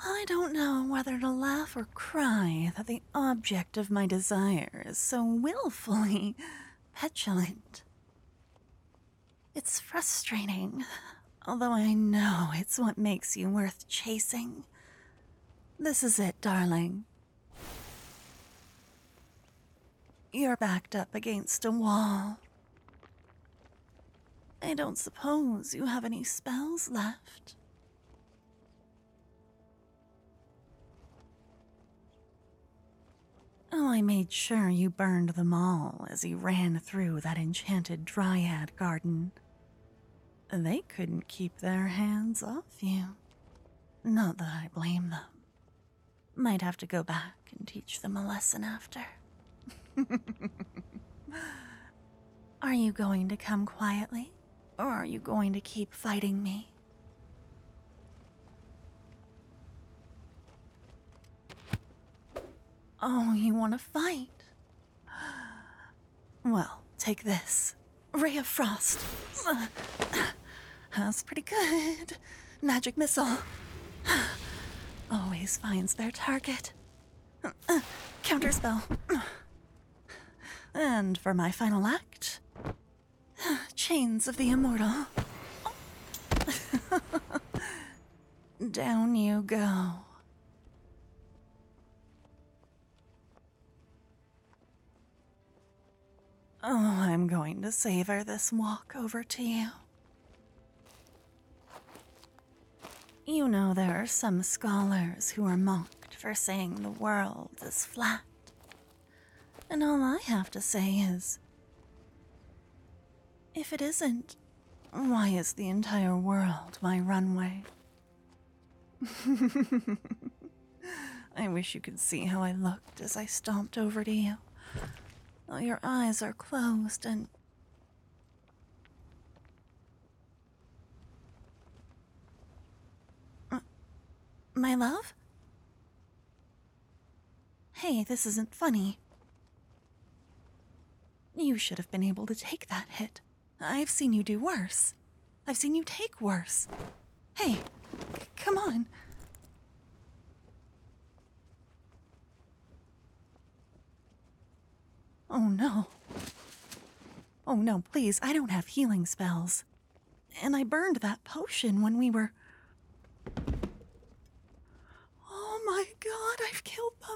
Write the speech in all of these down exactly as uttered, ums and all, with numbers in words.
I don't know whether to laugh or cry that the object of my desire is so willfully petulant. It's frustrating, although I know it's what makes you worth chasing. This is it, darling. You're backed up against a wall. I don't suppose you have any spells left. Oh, I made sure you burned them all as you ran through that enchanted dryad garden. They couldn't keep their hands off you. Not that I blame them. Might have to go back and teach them a lesson after. Are you going to come quietly, or are you going to keep fighting me? Oh, you want to fight? Well, take this. Ray of Frost. That's pretty good. Magic missile. Always finds their target. Counterspell. And for my final act, Chains of the Immortal. Down you go. Oh, I'm going to savor this walk over to you. You know there are some scholars who are mocked for saying the world is flat. And all I have to say is, if it isn't, why is the entire world my runway? I wish you could see how I looked as I stomped over to you. Oh, your eyes are closed and... Uh, my love? Hey, this isn't funny. You should have been able to take that hit. I've seen you do worse. I've seen you take worse. Hey, c- come on. Oh no. Oh no, please, I don't have healing spells. And I burned that potion when we were... Oh my god, I've killed them.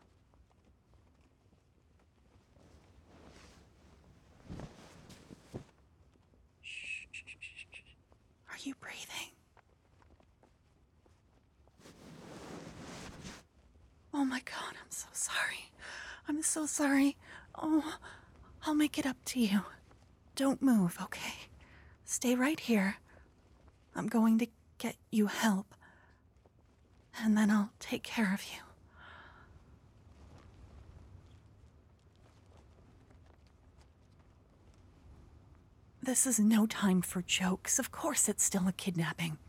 Shh, shh, shh, shh, shh. Are you breathing? Oh my god, I'm so sorry. I'm so sorry. Oh, I'll make it up to you. Don't move, okay? Stay right here. I'm going to get you help. And then I'll take care of you. This is no time for jokes. Of course it's still a kidnapping.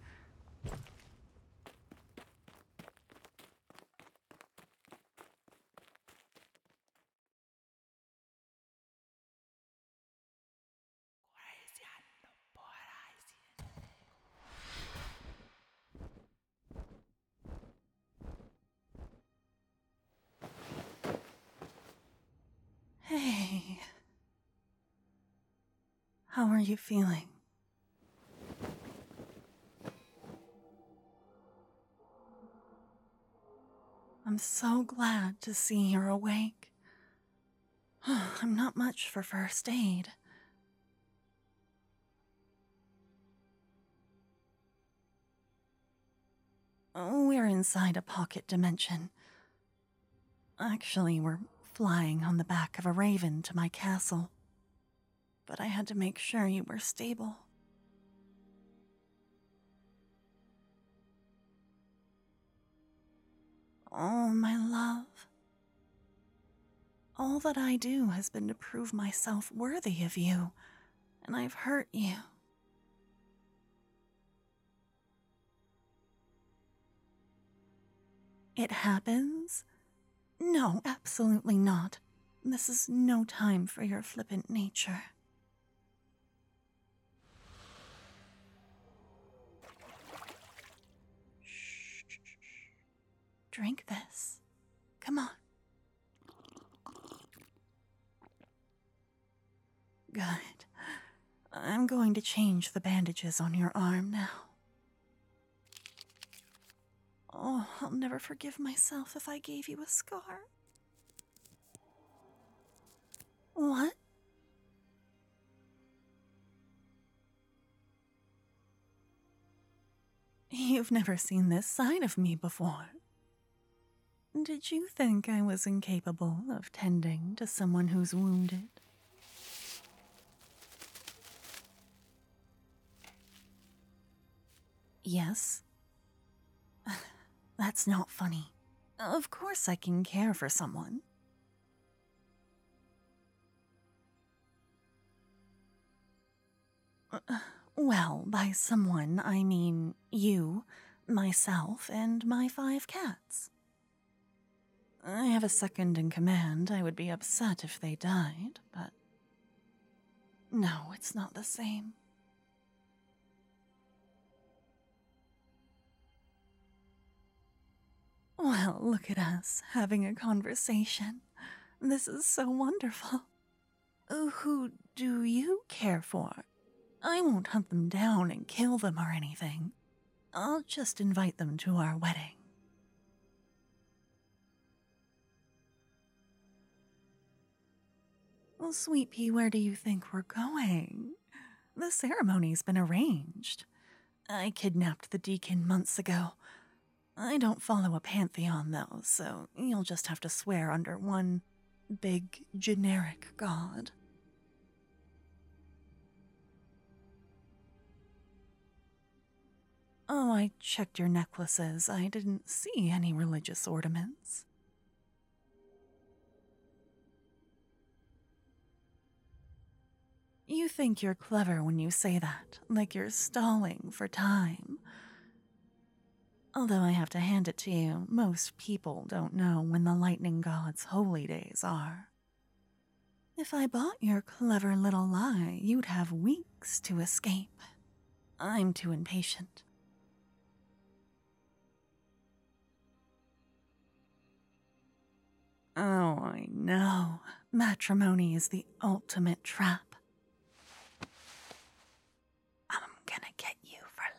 Hey. How are you feeling? I'm so glad to see you're awake. I'm not much for first aid. Oh, we're inside a pocket dimension. Actually, we're flying on the back of a raven to my castle. But I had to make sure you were stable. Oh, my love. All that I do has been to prove myself worthy of you, and I've hurt you. It happens? No, absolutely not. This is no time for your flippant nature. Shh. Drink this. Come on. Good. I'm going to change the bandages on your arm now. Oh, I'll never forgive myself if I gave you a scar. What? You've never seen this side of me before. Did you think I was incapable of tending to someone who's wounded? Yes. That's not funny. Of course I can care for someone. Well, by someone, I mean you, myself, and my five cats. I have a second in command. I would be upset if they died, but... No, it's not the same. Well, look at us, having a conversation. This is so wonderful. Who do you care for? I won't hunt them down and kill them or anything. I'll just invite them to our wedding. Well, Sweet Pea, where do you think we're going? The ceremony's been arranged. I kidnapped the deacon months ago. I don't follow a pantheon, though, so you'll just have to swear under one big, generic god. Oh, I checked your necklaces. I didn't see any religious ornaments. You think you're clever when you say that, like you're stalling for time. Although I have to hand it to you, most people don't know when the lightning god's holy days are. If I bought your clever little lie, you'd have weeks to escape. I'm too impatient. Oh, I know. Matrimony is the ultimate trap. I'm gonna get you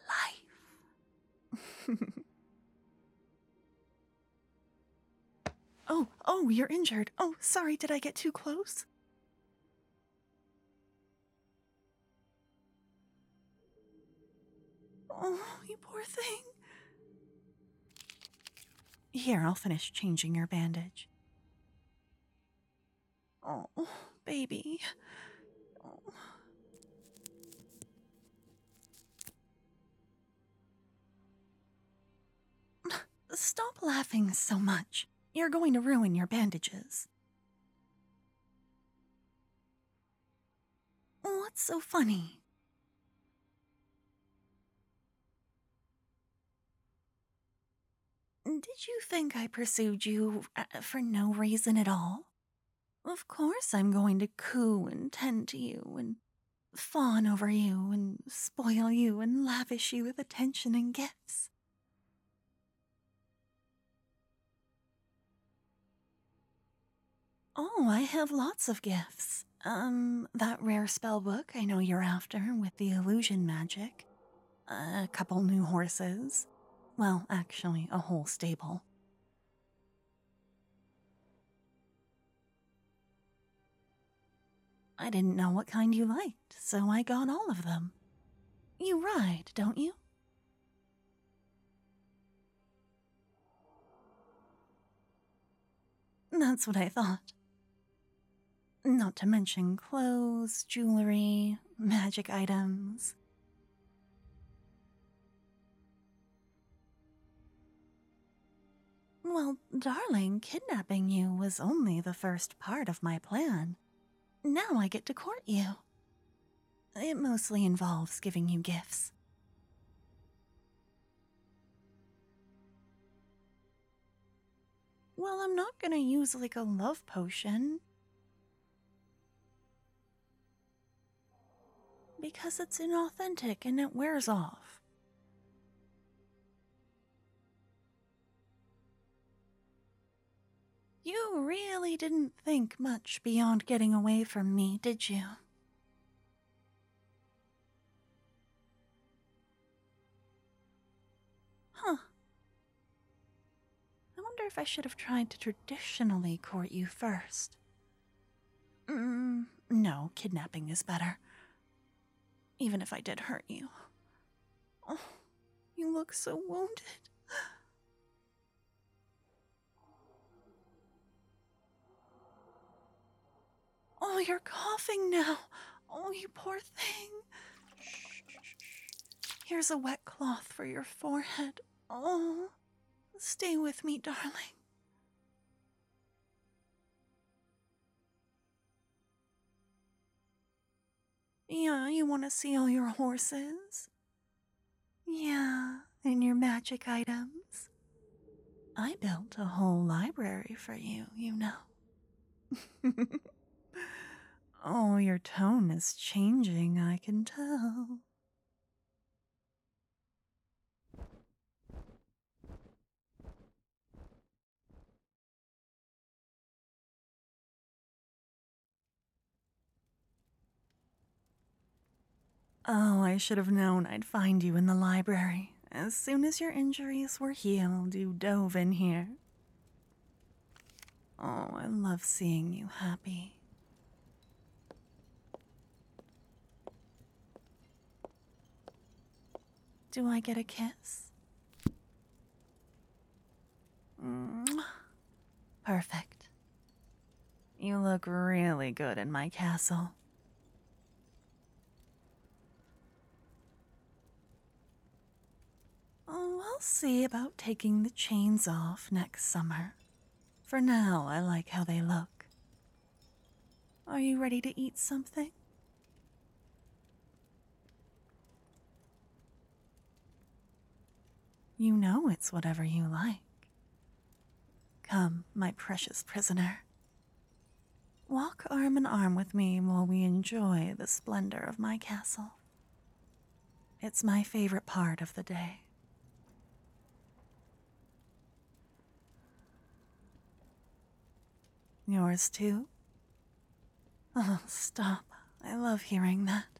for life. Oh, oh, you're injured. Oh, sorry, did I get too close? Oh, you poor thing. Here, I'll finish changing your bandage. Oh, baby. Oh. Stop laughing so much. You're going to ruin your bandages. What's so funny? Did you think I pursued you uh, for no reason at all? Of course I'm going to coo and tend to you and fawn over you and spoil you and lavish you with attention and gifts. Oh, I have lots of gifts. Um, that rare spell book I know you're after with the illusion magic. A couple new horses. Well, actually, a whole stable. I didn't know what kind you liked, so I got all of them. You ride, don't you? That's what I thought. Not to mention clothes, jewelry, magic items. Well, darling, kidnapping you was only the first part of my plan. Now I get to court you. It mostly involves giving you gifts. Well, I'm not gonna use like a love potion. Because it's inauthentic and it wears off. You really didn't think much beyond getting away from me, did you? Huh. I wonder if I should have tried to traditionally court you first. Mm, no, kidnapping is better. Even if I did hurt you. Oh, you look so wounded. Oh, you're coughing now. Oh, you poor thing. Shh. Here's a wet cloth for your forehead. Oh, stay with me, darling. Yeah, you want to see all your horses? Yeah, and your magic items. I built a whole library for you, you know. Oh, your tone is changing, I can tell. Oh, I should have known I'd find you in the library. As soon as your injuries were healed, you dove in here. Oh, I love seeing you happy. Do I get a kiss? Mwah. Perfect. You look really good in my castle. Oh, we'll see about taking the chains off next summer. For now, I like how they look. Are you ready to eat something? You know it's whatever you like. Come, my precious prisoner. Walk arm in arm with me while we enjoy the splendor of my castle. It's my favorite part of the day. Yours too? Oh, stop. I love hearing that.